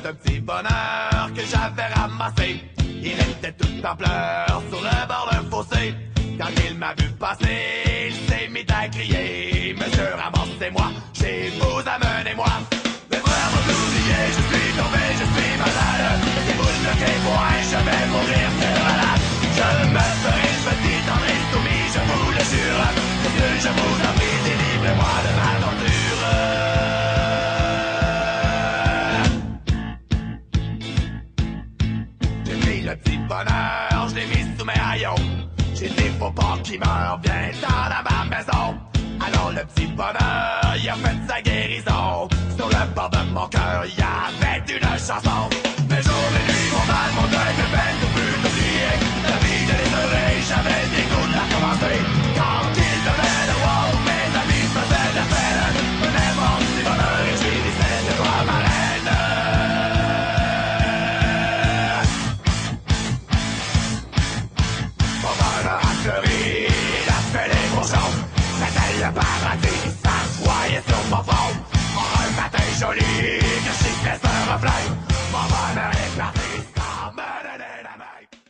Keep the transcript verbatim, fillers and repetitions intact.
le petit bonheur que j'avais ramassé. Il était tout en pleurs sur le bord d'un fossé. Quand il m'a vu passer, il s'est mis à crier: Monsieur, ramassez-moi, chez vous, amenez-moi. Mes frères m'ont oublié, je suis tombé, je suis malade. Si vous le bloquez, moi, je vais mourir, c'est malade. Je me ferai une petite André soumis, je vous le jure. Monsieur, je vous en prie, délivrez-moi de ma torture. J'ai pris le petit bonheur, je l'ai mis sous mes haillons. J'ai dit faut pas qu'il meure, viens dans ma maison. Alors le petit bonheur, il a fait sa guérison. Sur le bord de mon cœur, il y avait une chanson. Mes jours, mes nuits, mon mal, mon deuil, mes peines, tout plus oublier. La vie de les oreilles, j'avais des goûts de la commencer. Quand il devait le voir, mes amis faisaient de la peine. Venez mon petit bonheur et je lui disais de toi ma reine. Mon bonheur a fleuri.